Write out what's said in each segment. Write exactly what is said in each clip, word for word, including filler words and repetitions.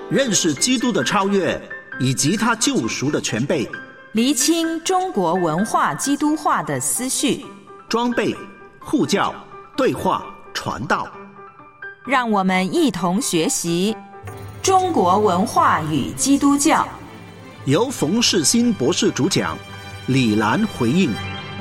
认识基督的超越以及他救赎的全备， 厘清中国文化基督化的思绪， 装备、护教、对话、传道。 让我们一同学习中国文化与基督教。 由冯世新博士主讲，李兰回应。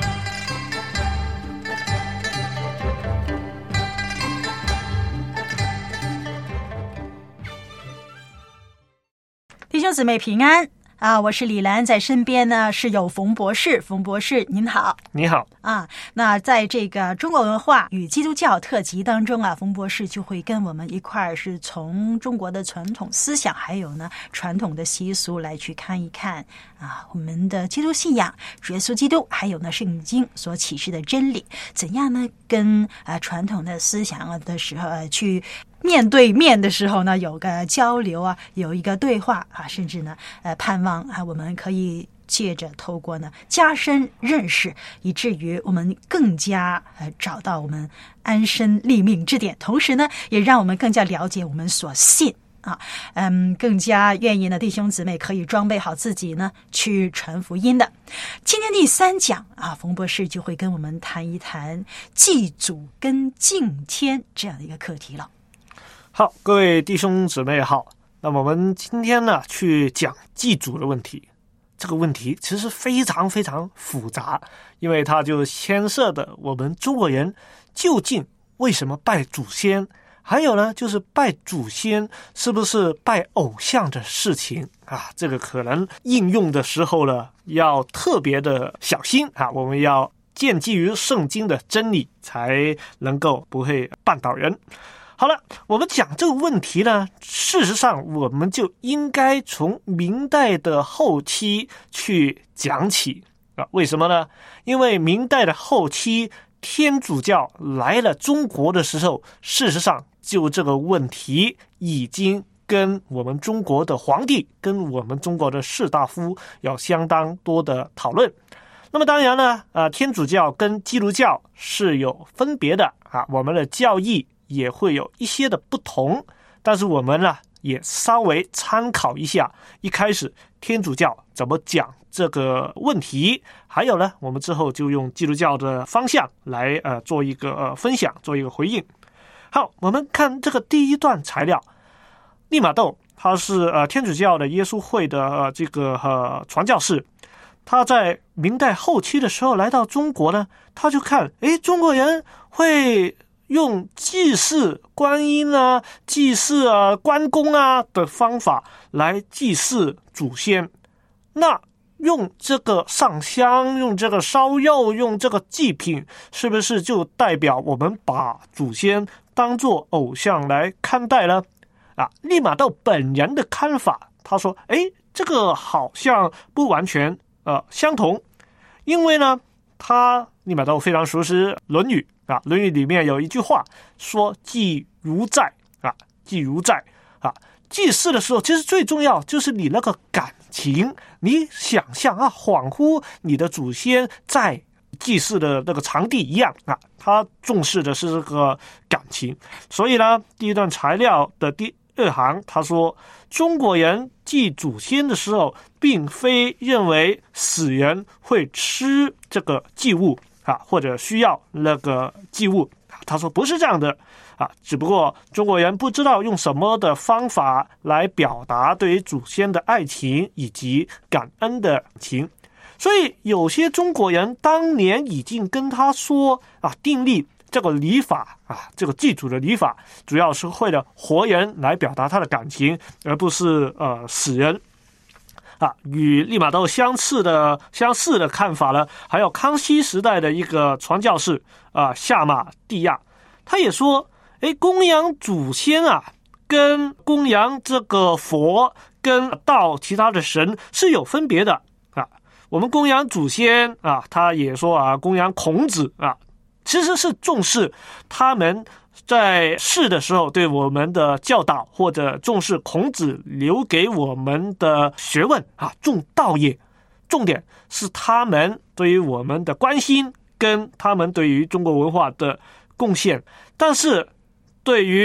弟兄姊妹平安啊！我是李兰，在身边呢是有冯博士。冯博士您好。 你好啊。那在这个中国文化与基督教特辑当中啊，冯博士就会跟我们一块儿是从中国的传统思想还有呢传统的习俗来去看一看啊，我们的基督信仰主耶稣基督还有呢圣经所启示的真理怎样呢跟啊传统的思想的时候、呃、去面对面的时候呢，有个交流啊，有一个对话啊，甚至呢，呃，盼望啊，我们可以借着透过呢加深认识，以至于我们更加呃找到我们安身立命之点，同时呢，也让我们更加了解我们所信啊，嗯，更加愿意呢弟兄姊妹可以装备好自己呢，去传福音的。今天第三讲啊，冯博士就会跟我们谈一谈祭祖跟敬天这样的一个课题了。 好，各位弟兄姊妹好。那么我们今天呢，去讲祭祖的问题。这个问题其实非常非常复杂，因为它就牵涉的我们中国人究竟为什么拜祖先，还有呢，就是拜祖先是不是拜偶像的事情啊？这个可能应用的时候呢，要特别的小心啊，我们要建基于圣经的真理，才能够不会绊倒人。好了，我们讲这个问题呢，事实上我们就应该从明代的后期去讲起啊。为什么呢？因为明代的后期，天主教来了中国的时候，事实上就这个问题已经跟我们中国的皇帝，跟我们中国的士大夫有相当多的讨论。那么当然呢，呃，天主教跟基督教是有分别的啊，我们的教义也会有一些的不同，但是我们呢也稍微参考一下一开始天主教怎么讲这个问题，还有呢我们之后就用基督教的方向来呃做一个呃分享，做一个回应。好，我们看这个第一段材料。利玛窦他是呃天主教的耶稣会的呃这个呃传教士，他在明代后期的时候来到中国呢，他就看诶中国人会用祭祀观音啊、祭祀啊、关公啊的方法来祭祀祖先。那用这个上香、用这个烧肉、用这个祭品，是不是就代表我们把祖先当作偶像来看待呢？啊，利玛窦本人的看法，他说：诶，这个好像不完全呃相同，因为呢，他利玛窦非常熟悉《论语》。啊，《论语》里面有一句话说祭如在啊，祭如在啊。祭祀的时候，其实最重要就是你那个感情，你想象啊，恍惚你的祖先在祭祀的那个场地一样啊，他重视的是这个感情。所以呢，第一段材料的第二行他说，中国人祭祖先的时候，并非认为死人会吃这个祭物啊，或者需要那个祭物，他说不是这样的啊，只不过中国人不知道用什么的方法来表达对于祖先的爱情以及感恩的情，所以有些中国人当年已经跟他说啊，订立这个礼法啊，这个祭祖的礼法，主要是为了活人来表达他的感情，而不是呃死人。啊，与利玛窦相似的相似的看法呢，还有康熙时代的一个传教士啊，夏马蒂亚，他也说，诶，供养祖先啊，跟供养这个佛跟道其他的神是有分别的啊。我们供养祖先啊，他也说啊，供养孔子啊，其实是重视他们在世的时候对我们的教导，或者重视孔子留给我们的学问啊，重道业。重点是他们对于我们的关心，跟他们对于中国文化的贡献。但是对于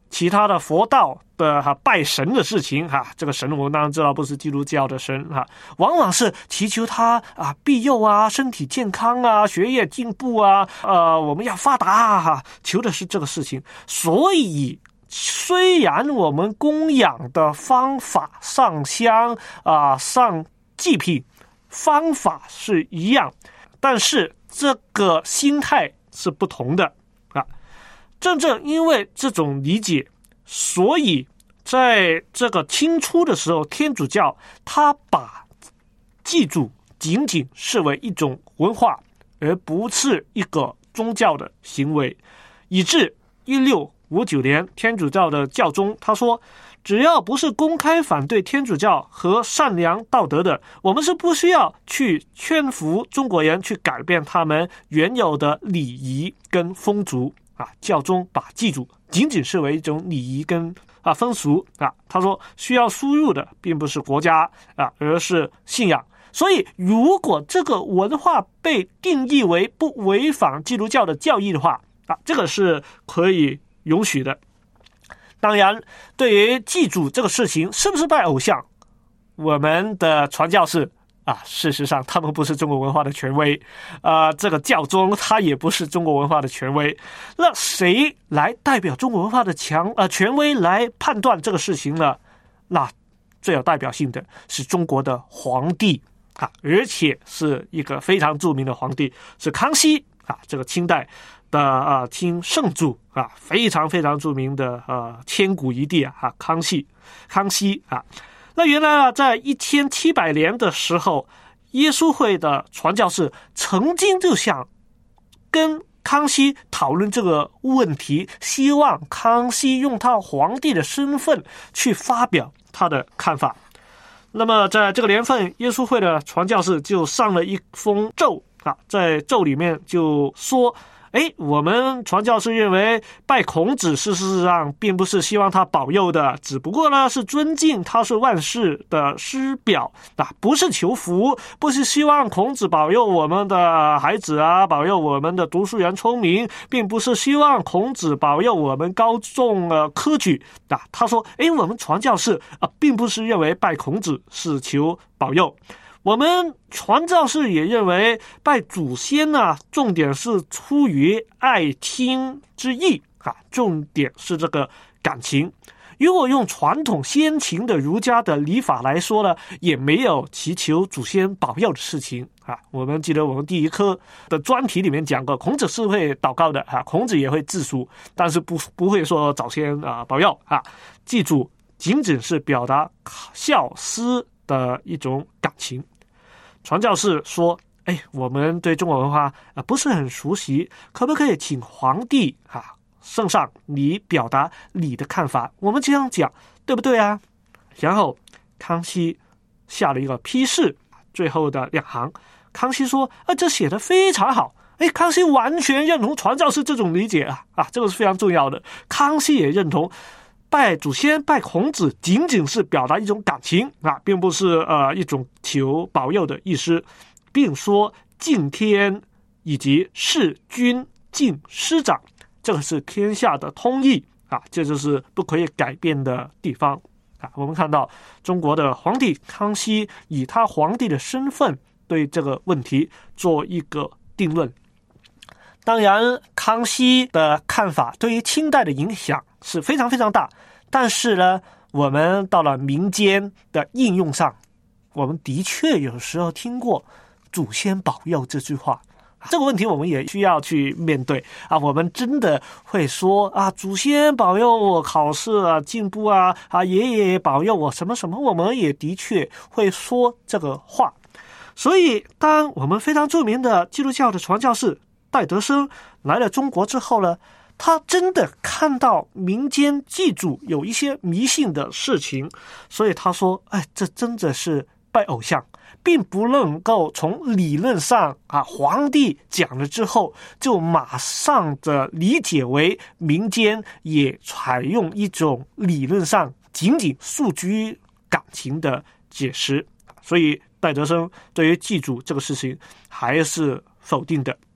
其他的佛道的哈、啊、拜神的事情哈、啊，这个神我们当然知道不是基督教的神哈、啊，往往是祈求他啊庇佑啊，身体健康啊，学业进步啊，呃我们要发达啊哈，求的是这个事情。所以虽然我们供养的方法上香啊上祭品方法是一样，但是这个心态是不同的啊。正正因为这种理解，所以在这个清初的时候，天主教他把祭祖仅仅视为一种文化，而不是一个宗教的行为，以致一六五九年天主教的教宗他说，只要不是公开反对天主教和善良道德的，我们是不需要去劝服中国人去改变他们原有的礼仪跟风俗啊。教宗把祭祖仅仅视为一种礼仪跟啊风俗啊，他说需要输入的并不是国家啊，而是信仰。所以如果这个文化被定义为不违反基督教的教义的话啊，这个是可以允许的。当然对于祭祖这个事情是不是拜偶像，我们的传教士啊，事实上他们不是中国文化的权威啊、呃，这个教宗他也不是中国文化的权威，那谁来代表中国文化的强呃权威来判断这个事情呢？那最有代表性的是中国的皇帝啊，而且是一个非常著名的皇帝，是康熙啊，这个清代的啊清圣祖啊，非常非常著名的呃千古一帝啊，康熙康熙啊。那原来啊，在一千七百年的时候，耶稣会的传教士曾经就想跟康熙讨论这个问题，希望康熙用他皇帝的身份去发表他的看法。那么在这个年份，耶稣会的传教士就上了一封奏啊，在奏里面就说，哎，我们传教士认为拜孔子事实上并不是希望他保佑的，只不过呢是尊敬他是万世的师表啊，不是求福，不是希望孔子保佑我们的孩子啊，保佑我们的读书人聪明，并不是希望孔子保佑我们高中呃科举啊。他说，哎，我们传教士啊，并不是认为拜孔子是求保佑。我们传教士也认为拜祖先呢、啊，重点是出于爱亲之意啊，重点是这个感情。如果用传统先秦的儒家的礼法来说呢，也没有祈求祖先保佑的事情啊。我们记得我们第一课的专题里面讲过，孔子是会祷告的啊，孔子也会自述，但是不不会说祖先啊保佑啊。记住，仅仅是表达孝思的一种感情。传教士说，哎，我们对中国文化啊不是很熟悉，可不可以请皇帝啊圣上你表达你的看法？我们这样讲对不对啊？然后康熙下了一个批示，最后的两行，康熙说，啊，这写得非常好。哎，康熙完全认同传教士这种理解啊啊，这个是非常重要的。康熙也认同拜祖先拜孔子仅仅是表达一种感情啊，并不是呃一种求保佑的意思，并说敬天以及事君敬师长，这个是天下的通义啊，这就是不可以改变的地方啊。我们看到中国的皇帝康熙以他皇帝的身份对这个问题做一个定论。当然康熙的看法对于清代的影响是非常非常大，但是呢我们到了民间的应用上，我们的确有时候听过祖先保佑这句话，这个问题我们也需要去面对啊。我们真的会说啊，祖先保佑我考试啊进步啊，啊爷爷保佑我什么什么，我们也的确会说这个话。所以当我们非常著名的基督教的传教士戴德生来了中国之后呢，他真的看到民间祭祖有一些迷信的事情，所以他说，哎，这真的是拜偶像，并不能够从理论上啊，皇帝讲了之后就马上的理解为民间也采用一种理论上仅仅诉诸感情的解释。所以戴德生对于祭祖这个事情还是否定的。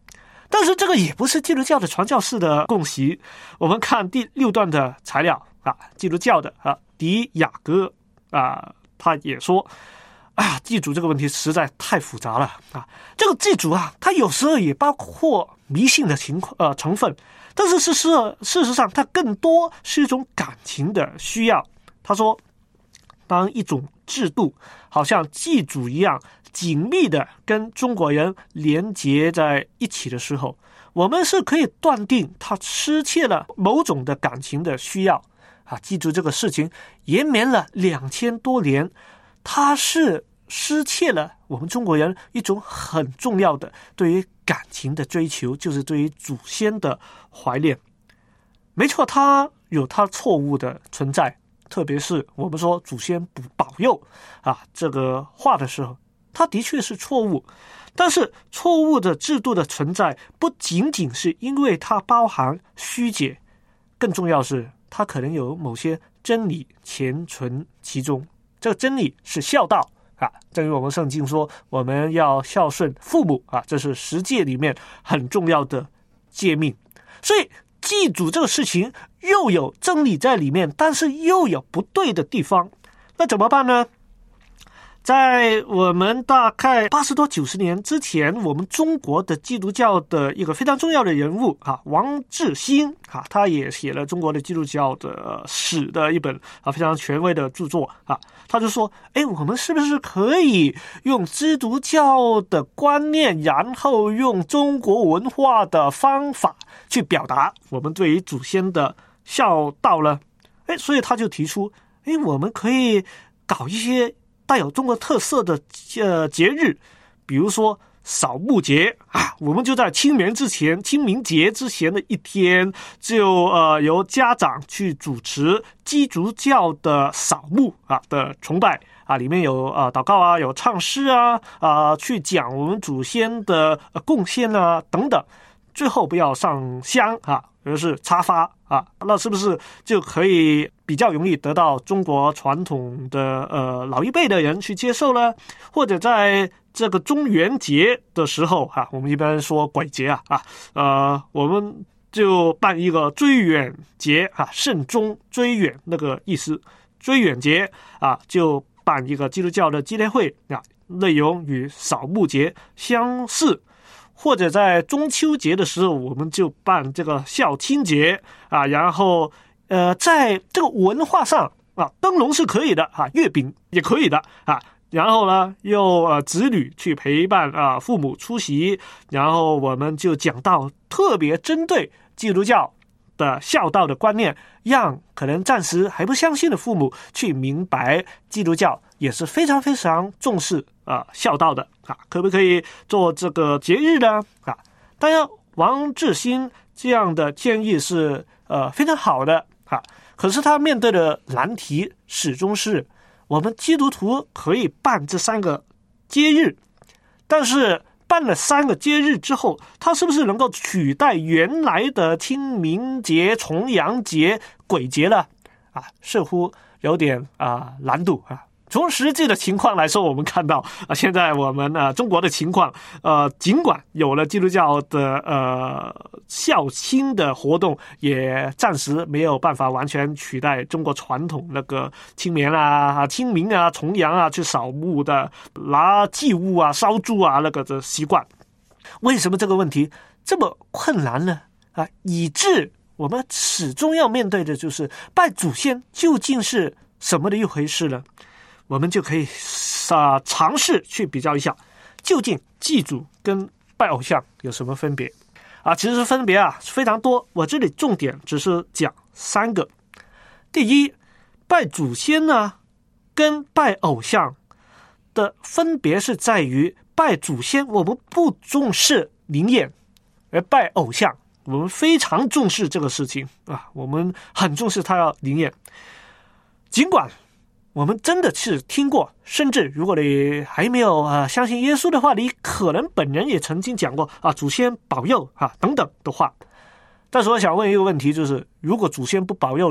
但是这个也不是基督教的传教士的共识。我们看第六段的材料啊，基督教的啊迪雅哥啊，他也说啊，祭祖这个问题实在太复杂了啊。这个祭祖啊，它有时候也包括迷信的情况呃成分，但是事实事实上，它更多是一种感情的需要。他说，当一种制度好像祭祖一样紧密的跟中国人连结在一起的时候，我们是可以断定它失去了某种的感情的需要啊。祭祖这个事情延绵了两千多年，它是失去了我们中国人一种很重要的对于感情的追求，就是对于祖先的怀念。没错，它有它错误的存在，特别是我们说祖先不保佑啊这个话的时候，它的确是错误。但是错误的制度的存在不仅仅是因为它包含虚解，更重要是它可能有某些真理潜存其中。这个真理是孝道啊，正如我们圣经说我们要孝顺父母啊，这是十诫里面很重要的诫命。所以祭祖这个事情又有真理在里面，但是又有不对的地方，那怎么办呢？在我们大概八十多九十年之前，我们中国的基督教的一个非常重要的人物啊，王志兴啊，他也写了中国的基督教的史的一本啊非常权威的著作啊，他就说，哎，我们是不是可以用基督教的观念，然后用中国文化的方法去表达我们对于祖先的孝道呢？哎，所以他就提出，哎，我们可以搞一些带有中国特色的呃节日，比如说扫墓节啊，我们就在清明之前，清明节之前的一天，就呃由家长去主持基督教的扫墓啊的崇拜啊，里面有啊、呃、祷告啊，有唱诗啊啊、呃，去讲我们祖先的、呃、贡献啊等等，最后不要上香啊，而是插花啊，那是不是就可以比较容易得到中国传统的呃老一辈的人去接受呢？或者在这个中元节的时候啊，我们一般说鬼节啊啊呃，我们就办一个追远节啊，慎终追远那个意思，追远节啊，就办一个基督教的纪念会啊，内容与扫墓节相似。或者在中秋节的时候，我们就办这个孝亲节啊，然后呃，在这个文化上啊，灯笼是可以的啊，月饼也可以的啊，然后呢，又呃子女去陪伴啊父母出席，然后我们就讲到特别针对基督教的孝道的观念，让可能暂时还不相信的父母去明白基督教也是非常非常重视啊孝道的啊，可不可以做这个节日呢？啊，当然王志兴这样的建议是呃非常好的啊，可是他面对的难题始终是我们基督徒可以办这三个节日，但是办了三个节日之后，它是不是能够取代原来的清明节、重阳节、鬼节呢？啊，似乎有点啊难度啊。从实际的情况来说，我们看到啊，现在我们啊中国的情况，呃，尽管有了基督教的呃孝亲的活动，也暂时没有办法完全取代中国传统那个清明啊、清明啊、重阳啊去扫墓的、拿祭物啊、烧猪啊那个的习惯。为什么这个问题这么困难呢？啊，以致我们始终要面对的就是拜祖先究竟是什么的一回事呢？我们就可以啊尝试去比较一下，究竟祭祖跟拜偶像有什么分别啊？其实分别啊非常多，我这里重点只是讲三个。第一，拜祖先呢跟拜偶像的分别是在于，拜祖先我们不重视灵验，而拜偶像我们非常重视这个事情啊，我们很重视它要灵验。尽管我们真的是听过，甚至如果你还没有啊相信耶稣的话，你可能本人也曾经讲过啊祖先保佑啊等等的话。但是我想问一个问题，就是如果祖先不保佑你，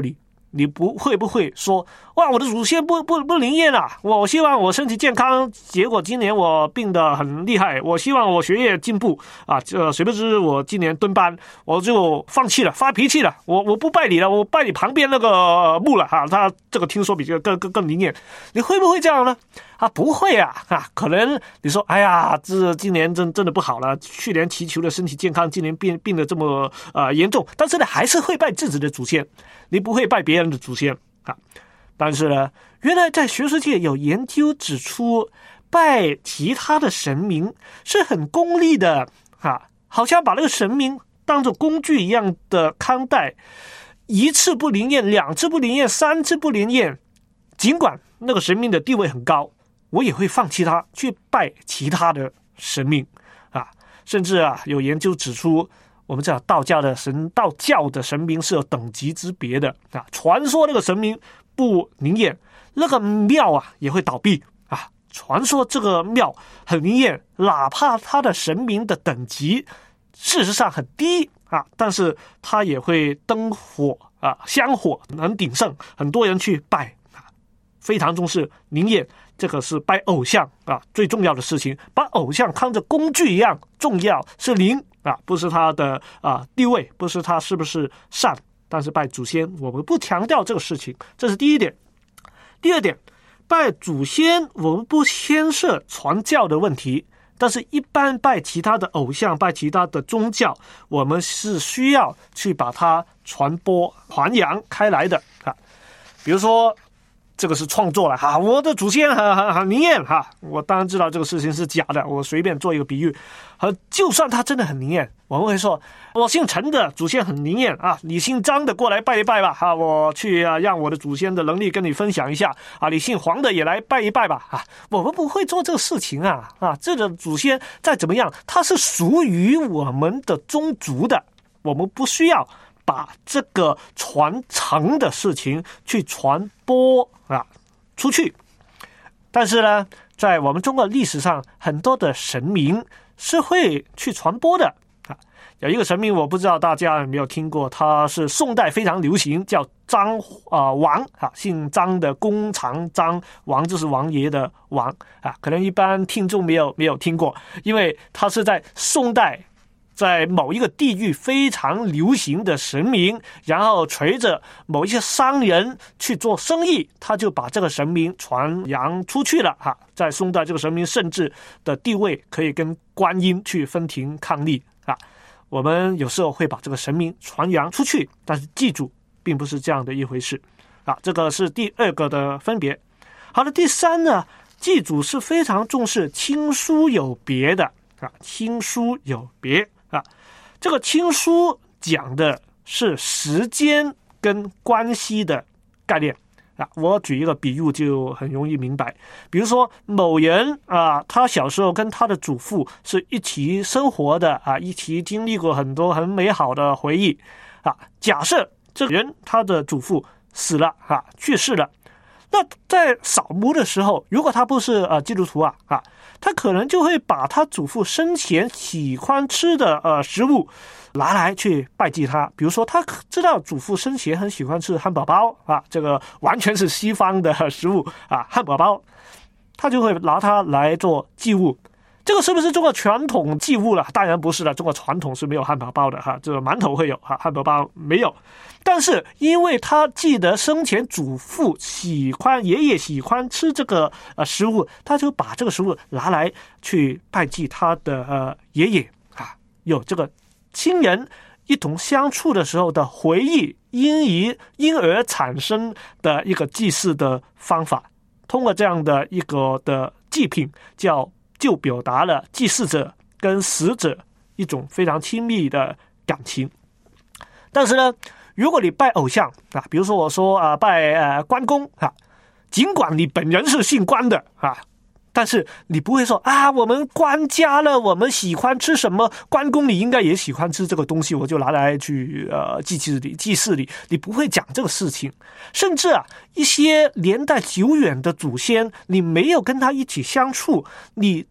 你不会不会说哇，我的祖先不不不灵验啊！我希望我身体健康，结果今年我病得很厉害。我希望我学业进步啊，这谁不知我今年蹲班，我就放弃了，发脾气了，我我不拜你了，我拜你旁边那个墓了哈、啊。他这个听说比这个更更更灵验，你会不会这样呢？啊，不会啊啊！可能你说，哎呀，这今年真真的不好了，去年祈求的身体健康，今年病病得这么呃严重，但是呢，还是会拜自己的祖先，你不会拜别人的祖先啊。但是呢，原来在学术界有研究指出，拜其他的神明是很功利的啊，好像把那个神明当作工具一样的看待，一次不灵验，两次不灵验，三次不灵验，尽管那个神明的地位很高，我也会放弃他去拜其他的神明啊。甚至啊，有研究指出，我们知道道教的神道教的神明是有等级之别的啊。传说那个神明不灵验，那个庙啊也会倒闭啊。传说这个庙很灵验，哪怕他的神明的等级事实上很低啊，但是他也会灯火啊，香火能鼎盛，很多人去拜啊，非常重视灵验。这个是拜偶像啊，最重要的事情，把偶像看着工具一样重要，是灵啊，不是他的啊地位，不是他是不是善。但是拜祖先，我们不强调这个事情，这是第一点。第二点，拜祖先我们不牵涉传教的问题，但是一般拜其他的偶像，拜其他的宗教，我们是需要去把它传播传扬开来的啊。比如说这个是创作了哈，我的祖先很很很灵验哈，我当然知道这个事情是假的，我随便做一个比喻，和就算他真的很灵验，我们会说，我姓陈的祖先很灵验啊，你姓张的过来拜一拜吧哈，我去啊让我的祖先的能力跟你分享一下啊，你姓黄的也来拜一拜吧啊，我们不会做这个事情啊啊，这个祖先再怎么样，他是属于我们的宗族的，我们不需要把这个传承的事情去传播啊出去。但是呢，在我们中国历史上，很多的神明是会去传播的啊。有一个神明，我不知道大家有没有听过，他是宋代非常流行，叫张啊、呃、王啊，姓张的弓长张，王就是王爷的王啊。可能一般听众没有没有听过，因为他是在宋代，在某一个地域非常流行的神明，然后随着某一些商人去做生意，他就把这个神明传扬出去了哈。在宋代，这个神明甚至的地位可以跟观音去分庭抗礼啊。我们有时候会把这个神明传扬出去，但是记住，并不是这样的一回事啊。这个是第二个的分别。好了，第三呢，祭祖是非常重视亲疏有别的啊，亲疏有别。啊，这个亲疏讲的是时间跟关系的概念啊。我举一个比喻就很容易明白，比如说某人啊，他小时候跟他的祖父是一起生活的啊，一起经历过很多很美好的回忆啊。假设这个人他的祖父死了啊，去世了，那在扫墓的时候，如果他不是呃基督徒啊啊。他可能就会把他祖父生前喜欢吃的呃食物拿来去拜祭他，比如说他知道祖父生前很喜欢吃汉堡包啊，这个完全是西方的食物啊，汉堡包，他就会拿它来做祭物。这个是不是中国传统祭物了？当然不是了，中国传统是没有汉堡包的哈，这个馒头会有哈，汉堡包没有。但是因为他记得生前祖父喜欢，爷爷喜欢吃这个呃食物，他就把这个食物拿来去拜祭他的呃爷爷啊，有这个亲人一同相处的时候的回忆，因而因而产生的一个祭祀的方法。通过这样的一个的祭品，叫就表达了祭祀者跟死者一种非常亲密的感情。但是呢，如果你拜偶像啊，比如说我说啊拜呃关公啊，尽管你本人是姓关的啊，但是你不会说啊我们关家了，我们喜欢吃什么，关公你应该也喜欢吃这个东西，我就拿来去呃祭祀你祭祀你，你不会讲这个事情。甚至啊一些年代久远的祖先，你没有跟他一起相处，你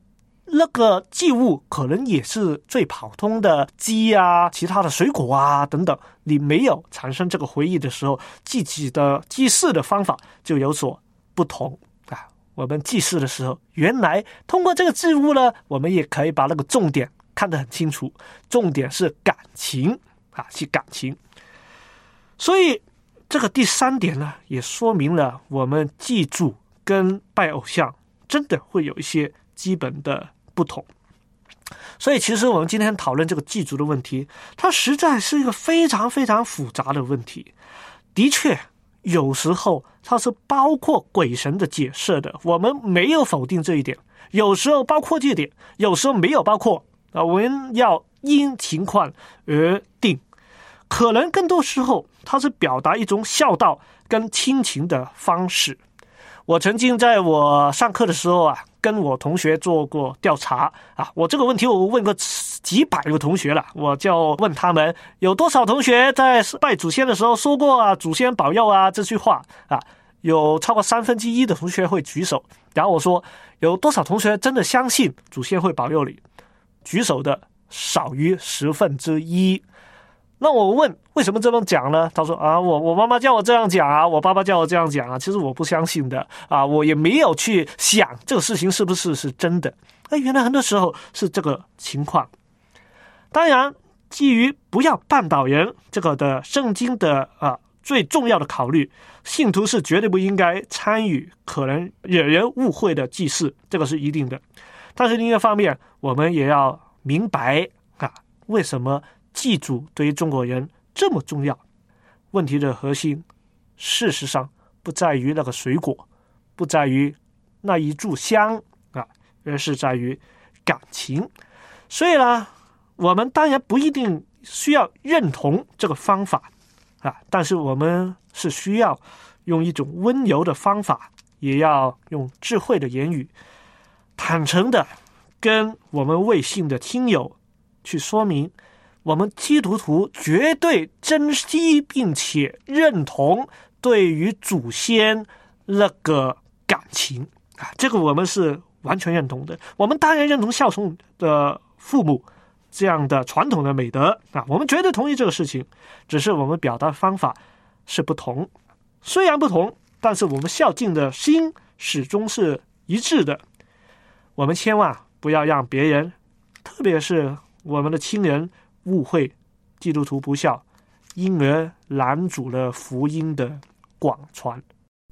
那个祭物可能也是最普通的鸡啊、其他的水果啊等等，你没有产生这个回忆的时候，自己的祭祀的方法就有所不同啊。我们祭祀的时候，原来通过这个祭物呢，我们也可以把那个重点看得很清楚，重点是感情啊，是感情。所以这个第三点呢，也说明了我们祭祖跟拜偶像真的会有一些基本的不同。所以其实我们今天讨论这个祭祖的问题，它实在是一个非常非常复杂的问题。的确有时候它是包括鬼神的解释的，我们没有否定这一点，有时候包括这一点，有时候没有包括啊，我们要因情况而定。可能更多时候它是表达一种孝道跟亲情的方式。我曾经在我上课的时候啊，跟我同学做过调查啊，我这个问题我问过几百个同学了，我就问他们有多少同学在拜祖先的时候说过啊祖先保佑啊这句话啊，有超过三分之一的同学会举手。然后我说有多少同学真的相信祖先会保佑你，举手的少于十分之一。那我问为什么这么讲呢？他说啊，我我妈妈叫我这样讲啊，我爸爸叫我这样讲啊，其实我不相信的啊，我也没有去想这个事情是不是是真的。哎，原来很多时候是这个情况。当然，基于不要绊倒人这个的圣经的啊最重要的考虑，信徒是绝对不应该参与可能惹人误会的祭祀，这个是一定的。但是另一方面，我们也要明白啊，为什么祭祖对于中国人这么重要。问题的核心事实上不在于那个水果，不在于那一炷香啊，而是在于感情。所以呢，我们当然不一定需要认同这个方法啊，但是我们是需要用一种温柔的方法，也要用智慧的言语，坦诚的跟我们未信的亲友去说明，我们基督徒绝对珍惜并且认同对于祖先那个感情啊，这个我们是完全认同的。我们当然认同孝顺的父母这样的传统的美德啊，我们绝对同意这个事情，只是我们表达方法是不同。虽然不同，但是我们孝敬的心始终是一致的。我们千万不要让别人，特别是我们的亲人误会基督徒不孝，因而拦阻了福音的广传。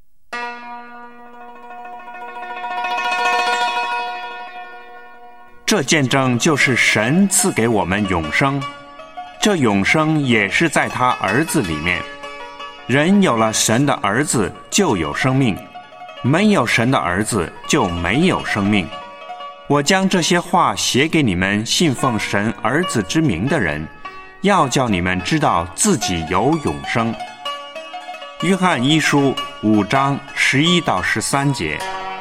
这见证就是神赐给我们永生，这永生也是在他儿子里面。人有了神的儿子就有生命，没有神的儿子就没有生命。我将这些话写给你们信奉神儿子之名的人，要叫你们知道自己有永生。约翰一书五章十一到十三节。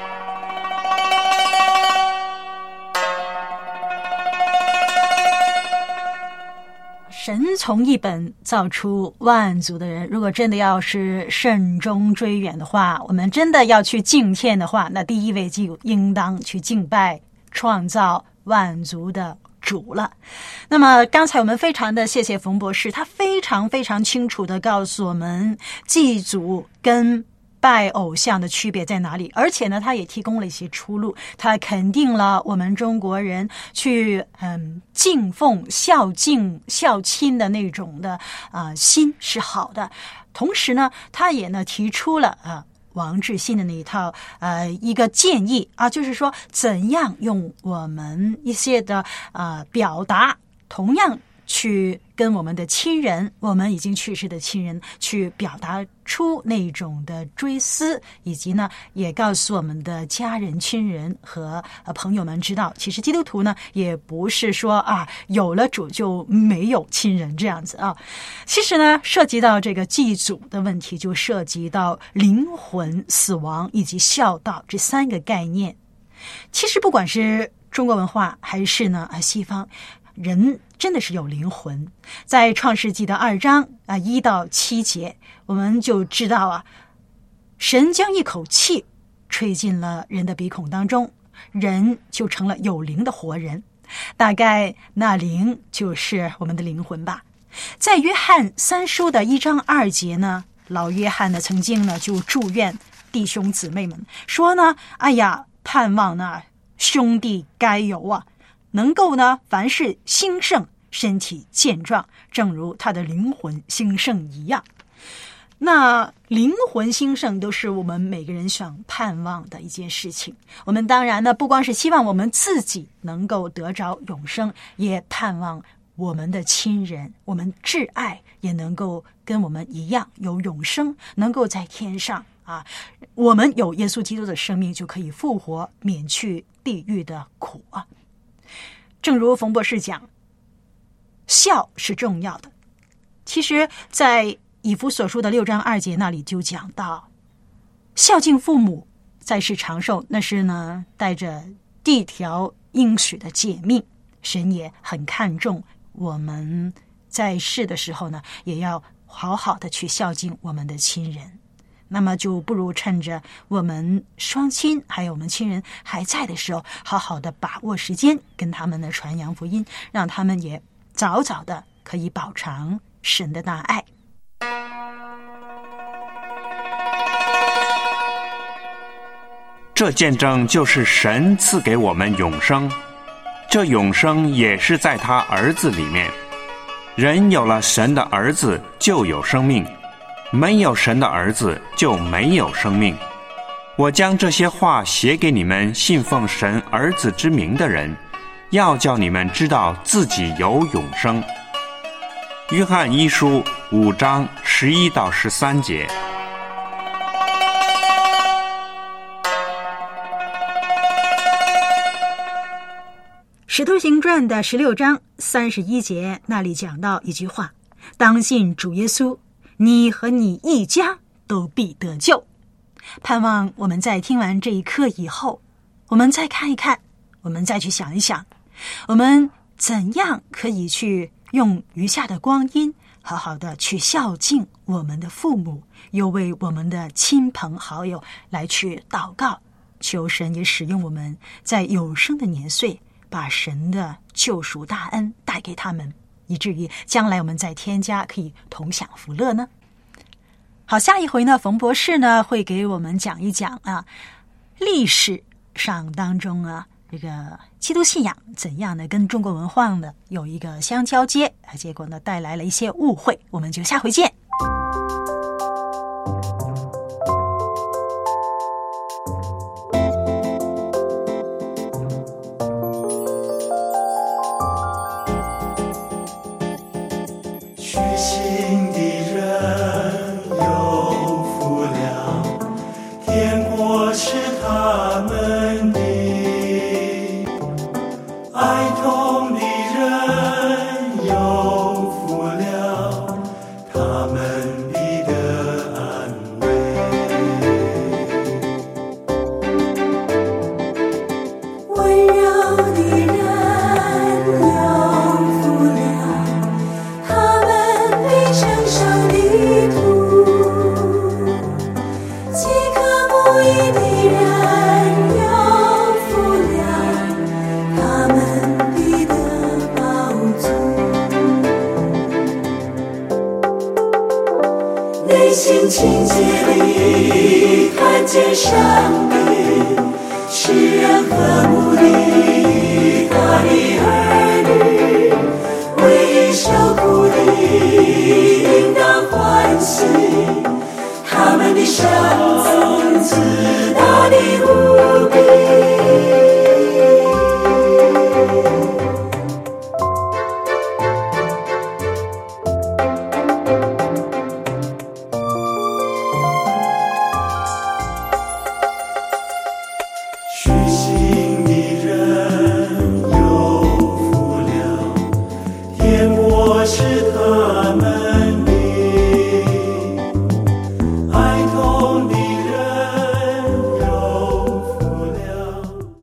神从一本造出万族的人，如果真的要是慎终追远的话，我们真的要去敬天的话，那第一位就应当去敬拜创造万族的主了。那么刚才我们非常的谢谢冯博士，他非常非常清楚的告诉我们祭祖跟拜偶像的区别在哪里，而且呢他也提供了一些出路，他肯定了我们中国人去嗯敬奉孝敬孝亲的那种的啊、呃、心是好的。同时呢他也呢提出了啊王志信的那一套呃一个建议啊，就是说怎样用我们一些的呃表达，同样去跟我们的亲人，我们已经去世的亲人去表达出那种的追思，以及呢也告诉我们的家人亲人和呃朋友们知道，其实基督徒呢也不是说啊有了主就没有亲人这样子啊。其实呢涉及到这个祭祖的问题，就涉及到灵魂死亡以及孝道这三个概念。其实不管是中国文化还是呢啊西方，人真的是有灵魂。在创世纪的二章啊一到七节，我们就知道啊，神将一口气吹进了人的鼻孔当中， 人就成了有灵的活人。大概那灵就是我们的灵魂吧。在约翰三书的一章二节呢，老约翰呢曾经呢就祝愿弟兄姊妹们说呢，哎呀，盼望呢兄弟该有啊，能够呢凡事兴盛，身体健壮，正如他的灵魂兴盛一样。那灵魂兴盛都是我们每个人想盼望的一件事情。我们当然呢不光是希望我们自己能够得着永生，也盼望我们的亲人，我们挚爱也能够跟我们一样有永生，能够在天上啊，我们有耶稣基督的生命就可以复活，免去地狱的苦啊。正如冯博士讲，孝是重要的。其实在以弗所书的六章二节那里就讲到，孝敬父母在世长寿，那是呢带着地条应许的诫命。神也很看重我们在世的时候呢，也要好好的去孝敬我们的亲人。那么就不如趁着我们双亲还有我们亲人还在的时候，好好的把握时间，跟他们的传扬福音，让他们也早早的可以饱尝神的大爱。 这见证就是神赐给我们永生，这永生也是在他儿子里面。人有了神的儿子就有生命，没有神的儿子就没有生命。我将这些话写给你们信奉神儿子之名的人，要叫你们知道自己有永生。约翰一书五章十一到十三节。 使徒行传的十六章三十一节那里讲到一句话，当信主耶稣，你和你一家都必得救。盼望我们在听完这一课以后，我们再看一看，我们再去想一想，我们怎样可以去用余下的光阴好好的去孝敬我们的父母，又为我们的亲朋好友来去祷告，求神也使用我们在有生的年岁，把神的救赎大恩带给他们，以至于将来我们在天家可以同享福乐呢。好，下一回呢，冯博士呢会给我们讲一讲啊，历史上当中啊，这个基督信仰怎样的跟中国文化呢有一个相交接，结果呢带来了一些误会。我们就下回见。 内心清洁里看见上帝，世人和睦的他的儿女，为受苦的应当欢喜。